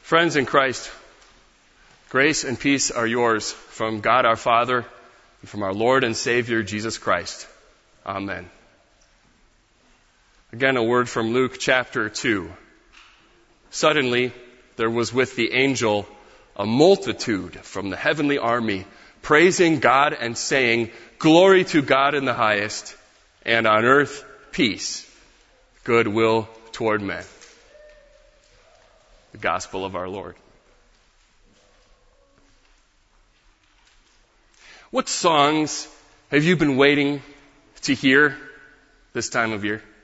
Friends in Christ, grace and peace are yours from God our Father and from our Lord and Savior Jesus Christ. Amen. Again, a word from Luke chapter 2. Suddenly, there was with the angel a multitude from the heavenly army, praising God and saying, "Glory to God in the highest, and on earth peace, goodwill toward men." The gospel of our Lord. What songs have you been waiting to hear this time of year?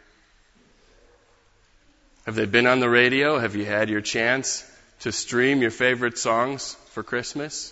Have they been on the radio? Have you had your chance to stream your favorite songs for Christmas?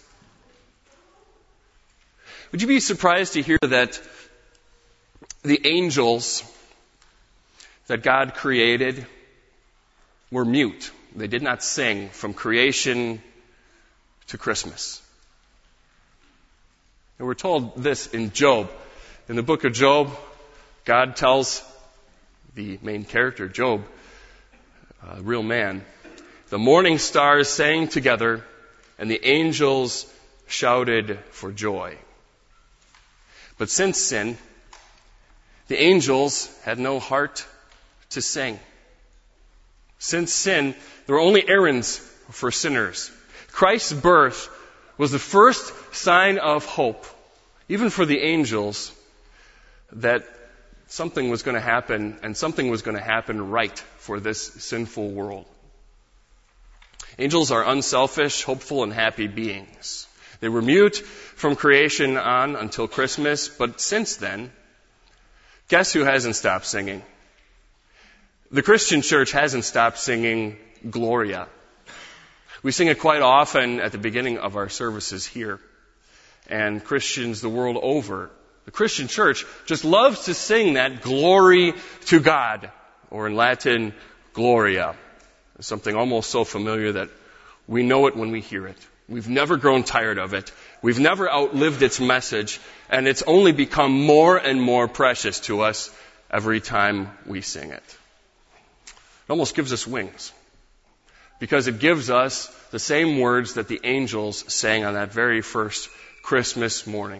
Would you be surprised to hear that the angels that God created were mute? They did not sing from creation to Christmas. And we're told this in Job. In the book of Job, God tells the main character, Job, a real man, "The morning stars sang together, and the angels shouted for joy." But since sin, the angels had no heart to sing. Since sin, there were only errands for sinners. Christ's birth was the first sign of hope, even for the angels, that something was going to happen, and something was going to happen right for this sinful world. Angels are unselfish, hopeful, and happy beings. They were mute from creation on until Christmas, but since then, guess who hasn't stopped singing? The Christian church hasn't stopped singing Gloria. We sing it quite often at the beginning of our services here. And Christians the world over, the Christian church just loves to sing that glory to God, or in Latin, Gloria. It's something almost so familiar that we know it when we hear it. We've never grown tired of it. We've never outlived its message, and it's only become more and more precious to us every time we sing it. It almost gives us wings, because it gives us the same words that the angels sang on that very first Christmas morning.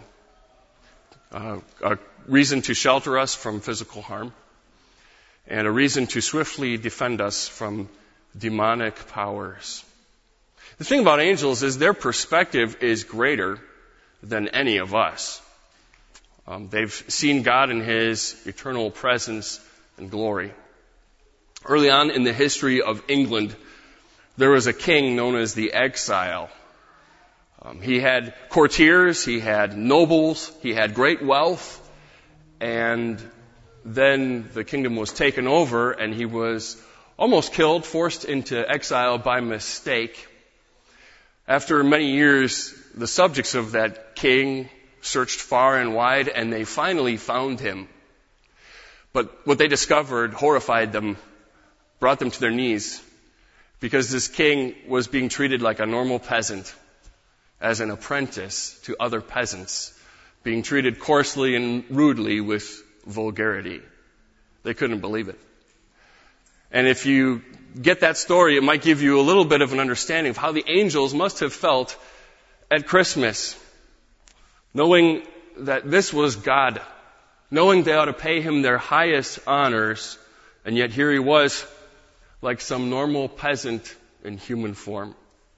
A reason to shelter us from physical harm, and a reason to swiftly defend us from demonic powers. The thing about angels is their perspective is greater than any of us. They've seen God in His eternal presence and glory. Early on in the history of England, there was a king known as the Exile. He had courtiers, he had nobles, he had great wealth, and then the kingdom was taken over and he was almost killed, forced into exile by mistake. After many years, the subjects of that king searched far and wide, and they finally found him. But what they discovered horrified them, brought them to their knees, because this king was being treated like a normal peasant, as an apprentice to other peasants, being treated coarsely and rudely with vulgarity. They couldn't believe it. And if you get that story, it might give you a little bit of an understanding of how the angels must have felt at Christmas, knowing that this was God, knowing they ought to pay Him their highest honors, and yet here He was, like some normal peasant in human form.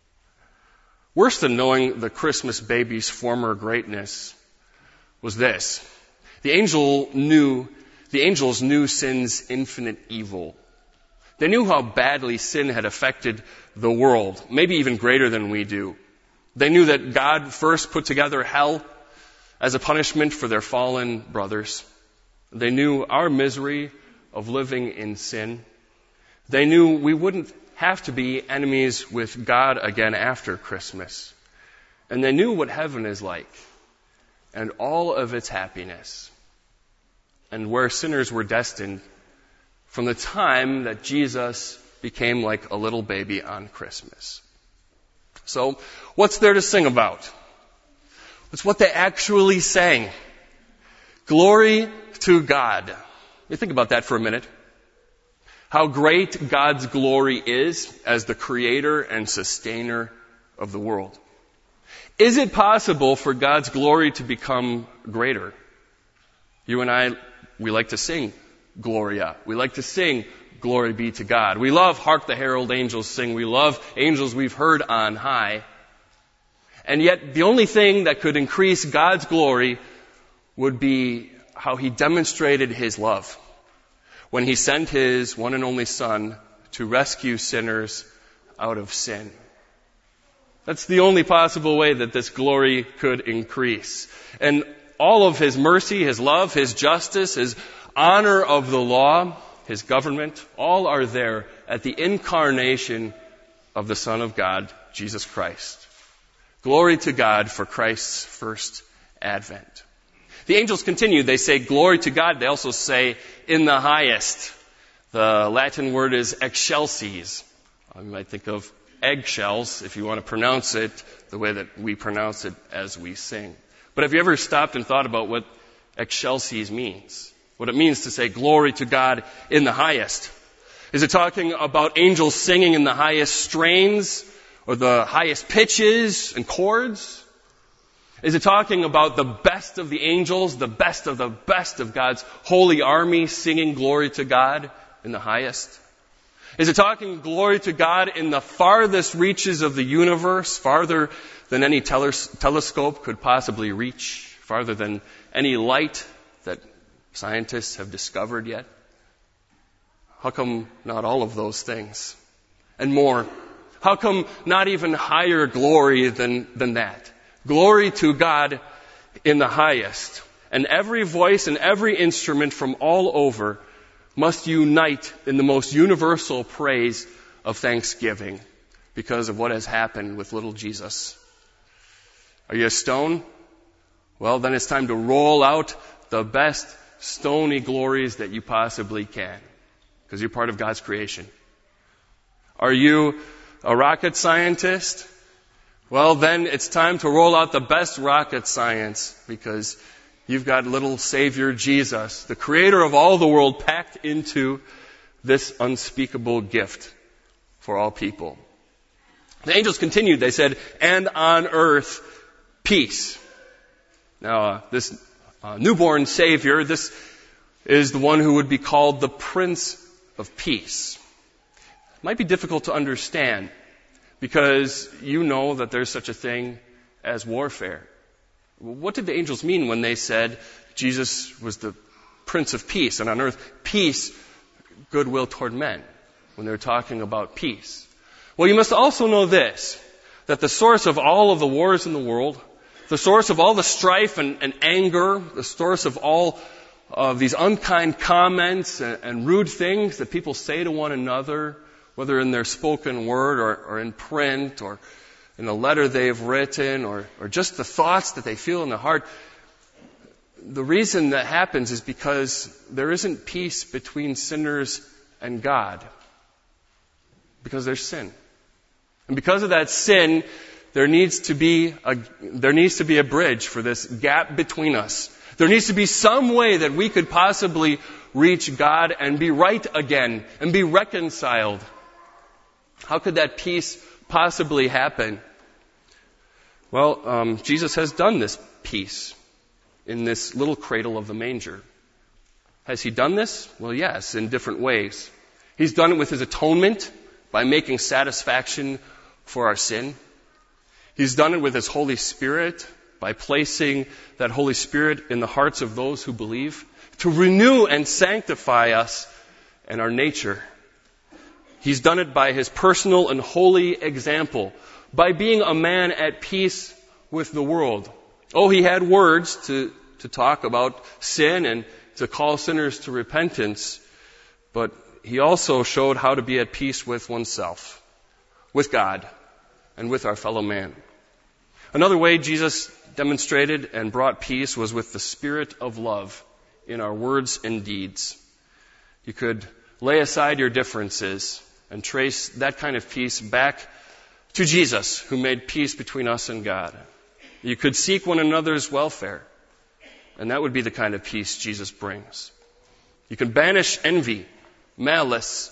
Worse than knowing the Christmas baby's former greatness was this. The angels knew sin's infinite evil. They knew how badly sin had affected the world, maybe even greater than we do. They knew that God first put together hell as a punishment for their fallen brothers. They knew our misery of living in sin. They knew we wouldn't have to be enemies with God again after Christmas. And they knew what heaven is like, and all of its happiness, and where sinners were destined from the time that Jesus became like a little baby on Christmas. So, what's there to sing about? It's what they actually sang. Glory to God. You think about that for a minute. how great God's glory is as the creator and sustainer of the world. Is it possible for God's glory to become greater? You and I, we like to sing Gloria. We like to sing Glory be to God. We love Hark the Herald Angels Sing. We love angels we've heard on high. And yet the only thing that could increase God's glory would be how He demonstrated His love when He sent His one and only Son to rescue sinners out of sin. That's the only possible way that this glory could increase. And all of His mercy, His love, His justice, His honor of the law, His government, all are there at the incarnation of the Son of God, Jesus Christ. Glory to God for Christ's first advent. The angels continue. They say, glory to God. They also say, in the highest. The Latin word is excelsis. You might think of eggshells if you want to pronounce it the way that we pronounce it as we sing. But have you ever stopped and thought about what excelsis means? What it means to say glory to God in the highest? Is it talking about angels singing in the highest strains or the highest pitches and chords? Is it talking about the best of the angels, the best of God's holy army singing glory to God in the highest? Is it talking glory to God in the farthest reaches of the universe, farther than any telescope could possibly reach, farther than any light that scientists have discovered yet? How come not all of those things? And more. How come not even higher glory than that? Glory to God in the highest. And every voice and every instrument from all over must unite in the most universal praise of thanksgiving because of what has happened with little Jesus. Are you a stone? Well, then it's time to roll out the best stony glories that you possibly can, because you're part of God's creation. Are you a rocket scientist? Well, then it's time to roll out the best rocket science, because you've got little Savior Jesus, the creator of all the world, packed into this unspeakable gift for all people. The angels continued. They said, and on earth, peace. Now, this newborn Savior, this is the one who would be called the Prince of Peace. It might be difficult to understand because you know that there's such a thing as warfare. What did the angels mean when they said Jesus was the Prince of Peace, and on earth, peace, goodwill toward men, when they're talking about peace? Well, you must also know this, that the source of all of the wars in the world, the source of all the strife and anger, the source of all of these unkind comments and rude things that people say to one another, whether in their spoken word or in print or in a letter they've written or just the thoughts that they feel in their heart, the reason that happens is because there isn't peace between sinners and God. Because there's sin. And because of that sin, there needs to be a bridge for this gap between us. There needs to be some way that we could possibly reach God and be right again and be reconciled. How could that peace possibly happen? Well, Jesus has done this peace in this little cradle of the manger. Has He done this? Well, yes, in different ways. He's done it with His atonement by making satisfaction for our sin. He's done it with His Holy Spirit by placing that Holy Spirit in the hearts of those who believe to renew and sanctify us and our nature. He's done it by His personal and holy example, by being a man at peace with the world. Oh, He had words to talk about sin and to call sinners to repentance, but He also showed how to be at peace with oneself, with God, and with our fellow man. Another way Jesus demonstrated and brought peace was with the spirit of love in our words and deeds. You could lay aside your differences and trace that kind of peace back to Jesus, who made peace between us and God. You could seek one another's welfare, and that would be the kind of peace Jesus brings. You can banish envy, malice,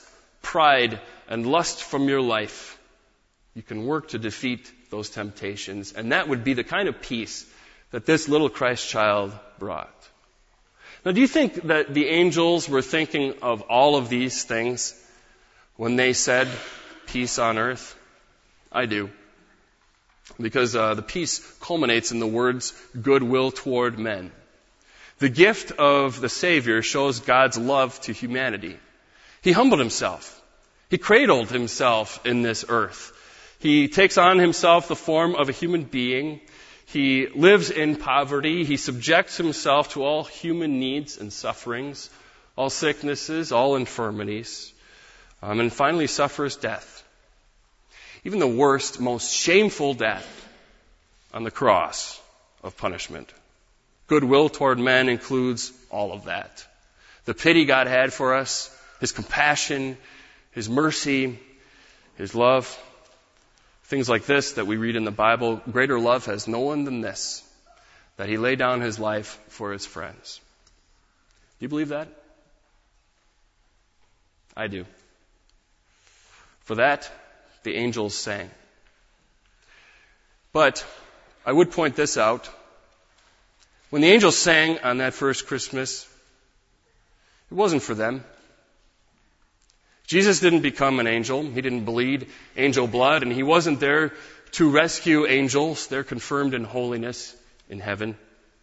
pride and lust from your life, you can work to defeat those temptations. And that would be the kind of peace that this little Christ child brought. Now, do you think that the angels were thinking of all of these things when they said peace on earth? I do. Because the peace culminates in the words, goodwill toward men. The gift of the Savior shows God's love to humanity. He humbled himself. He cradled himself in this earth. He takes on himself the form of a human being. He lives in poverty. He subjects himself to all human needs and sufferings, all sicknesses, all infirmities, and finally suffers death. Even the worst, most shameful death on the cross of punishment. Goodwill toward men includes all of that. The pity God had for us, His compassion, His mercy, His love. Things like this that we read in the Bible, greater love has no one than this, that He laid down His life for His friends. Do you believe that? I do. For that, the angels sang. But I would point this out. When the angels sang on that first Christmas, it wasn't for them. Jesus didn't become an angel. He didn't bleed angel blood, and He wasn't there to rescue angels. They're confirmed in holiness in heaven.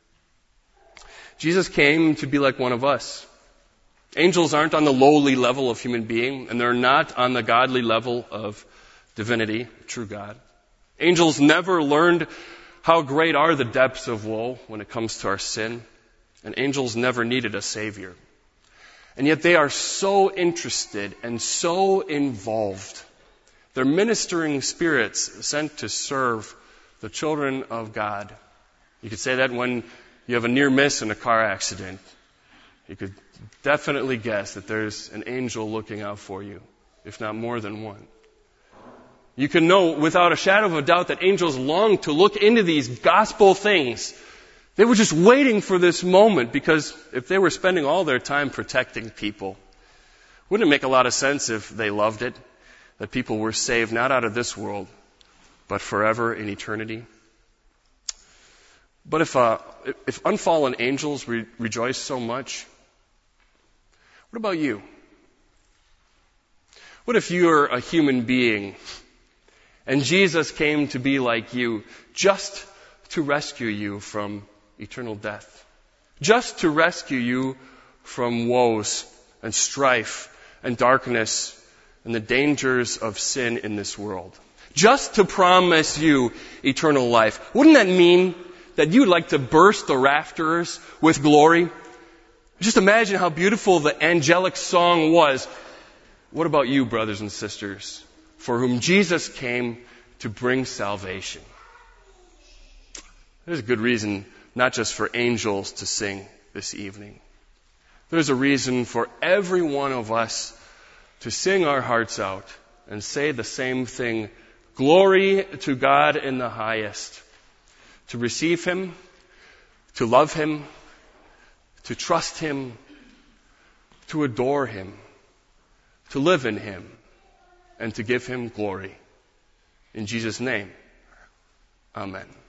Jesus came to be like one of us. Angels aren't on the lowly level of human being, and they're not on the godly level of divinity, true God. Angels never learned how great are the depths of woe when it comes to our sin, and angels never needed a Savior. And yet they are so interested and so involved. They're ministering spirits sent to serve the children of God. You could say that when you have a near miss in a car accident. You could definitely guess that there's an angel looking out for you, if not more than one. You can know without a shadow of a doubt that angels long to look into these gospel things. They were just waiting for this moment, because if they were spending all their time protecting people, wouldn't it make a lot of sense if they loved it, that people were saved not out of this world, but forever in eternity? But if unfallen angels rejoice so much, what about you? What if you're a human being and Jesus came to be like you, just to rescue you from eternal death, just to rescue you from woes and strife and darkness and the dangers of sin in this world, just to promise you eternal life? Wouldn't that mean that you'd like to burst the rafters with glory? Just imagine how beautiful the angelic song was. What about you, brothers and sisters, for whom Jesus came to bring salvation? There's a good reason not just for angels to sing this evening. There's a reason for every one of us to sing our hearts out and say the same thing. Glory to God in the highest. To receive Him, to love Him, to trust Him, to adore Him, to live in Him, and to give Him glory. In Jesus' name, amen.